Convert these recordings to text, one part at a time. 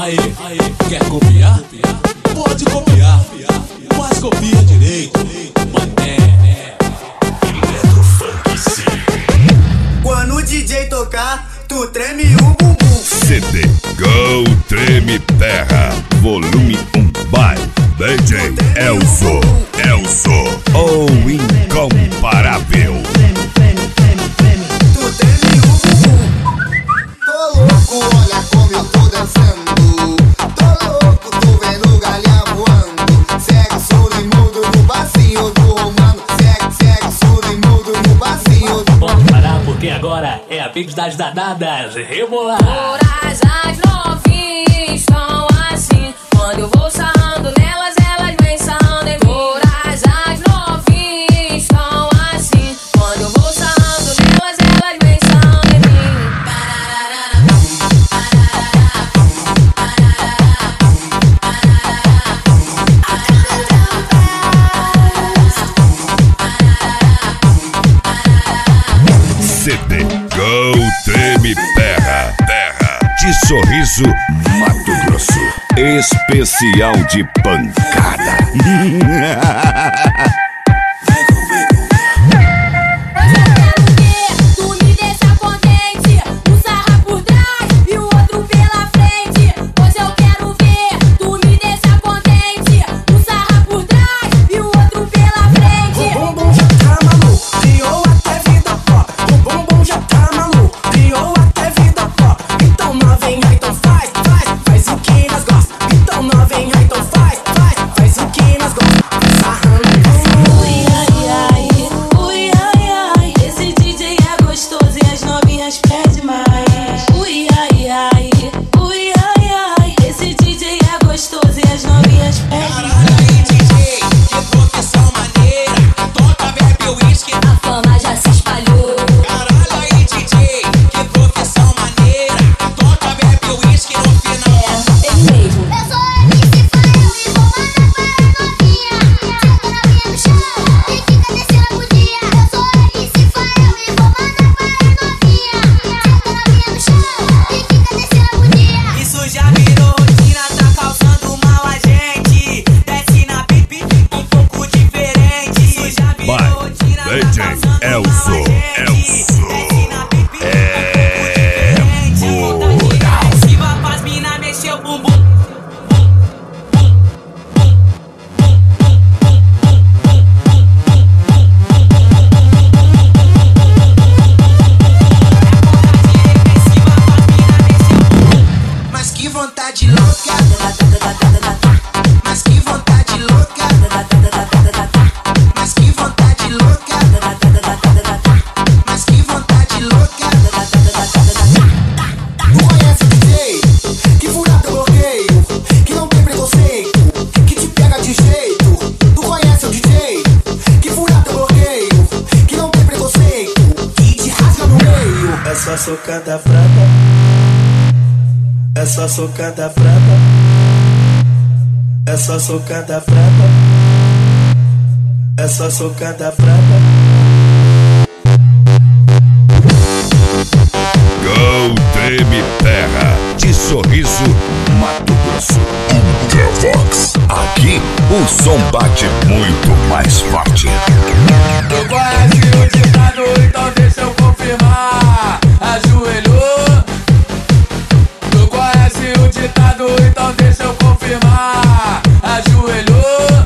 Aí, quer copiar? Pode copiar, mas copia direito, mané. Eletrofunk sim. Quando o DJ tocar, tu treme o bumbum. CD Go Treme Terra, volume 1 by DJ Elzo, o incomparável. Tu treme o bumbum. Tô louco, olha como eu tô dançando. Tô louco, tô vendo galinha voando. Segue o surdo e mudo no passinho do romano. Segue o surdo e mudo no passinho do... Vamos parar porque agora é a Pix das Danadas. Rebolar. Todas as novinhas estão assim. Quando eu vou sarrando nelas, elas vêm sarrando em mim. Todas as novinhas estão assim. Quando eu vou sarrando nelas, elas vêm sarrando em mim. CD Go Treme Terra, de Sorriso, Mato Grosso. Especial de pancada. Tu me deixa contente, um sarra por trás e o outro pela frente. Hoje eu quero ver, tu me deixa contente, um sarra por trás e o outro pela frente. O bumbum já tá maluco, criou até vida própria. O bumbum já tá maluco, criou até vida própria. Então novinha, então faz o que nós gosta. Então novinha, então faz o que nós gosta. Sarrando Ui, ai, ai, ui, ai, ai. Esse DJ é gostoso e as novinhas pedem mais. Ui, ai, ai, ui, ai, ai. Esse DJ é gostoso e as novinhas pedem mais. Caralho aí, DJ, que profissão maneira. Toca, bebe uísque. A fama já se espalhou. Caralho aí, DJ, que profissão maneira. Toca, bebe uísque no final. Tem mesmo. Eu sou MC Fael e vou mandar para a novinha. Senta na minha no chão e fica descendo a bundinha. Eu sou MC Fael e vou mandar para a novinha. Senta na minha no chão e fica descendo a bundinha. Isso já virou rotina, tá causando mal a gente. Desce na pipi, um pouco diferente. Isso já virou Vai, rotina, tá DJ causando mal a Elzo, gente. Desce na pipi, um pouco diferente. Agressiva pras mina, mexeu o bumbum. Mas que vontade louca. Mas que vontade louca. Mas que vontade louca. Mas que vontade louca. Tu conhece o DJ que fura teu bloqueio, que não tem preconceito, que te pega de jeito. Tu conhece o DJ que fura teu bloqueio, que não tem preconceito, que te rasga no meio. É só socada frada. É só socada frada. É só socada frada. É só socada frada. Go Treme Terra, de Sorriso, Mato Grosso. Ultravox, aqui o som bate muito mais forte. Tu conhece o ditado, então deixa eu confirmar. Ajoelhou. Tu conhece o ditado, então deixa eu confirmar. Ajoelhou.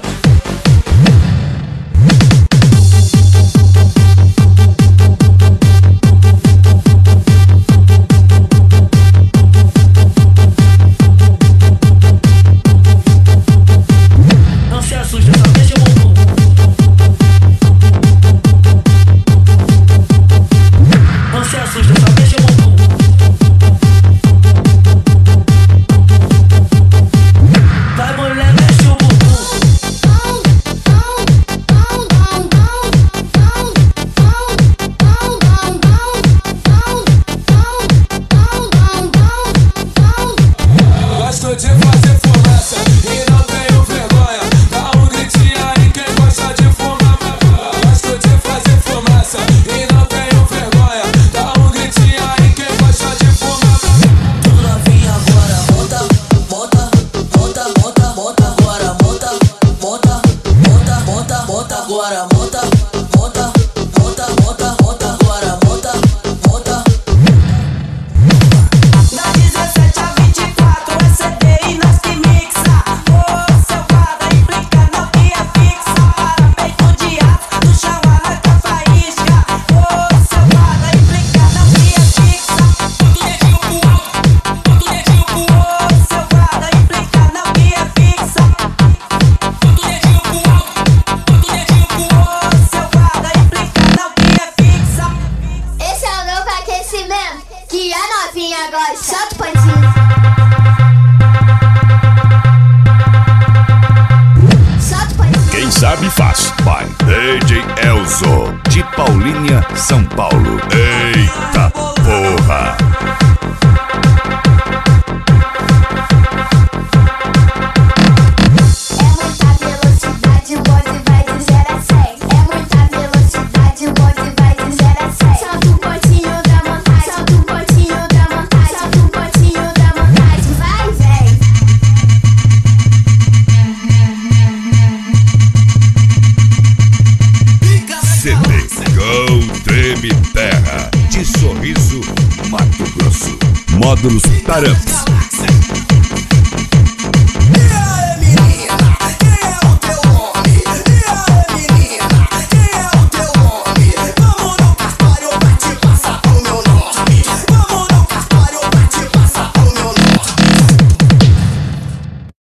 Não se assusta, só deixa o bumbum. Não se assusta, só deixa o bumbum. Voz by DJ Elzo, de Paulínia, São Paulo. Eita porra! É muita velocidade, o bonde vai de 0 a 100. É muita velocidade, o bonde vai de 0 a 100. Solta o pontinho da vontade, solta o pontinho da vontade, solta o pontinho da vontade, vai, vem. CD Gol Treme Terra, de Sorriso, Mato Grosso. Módulos Taramps.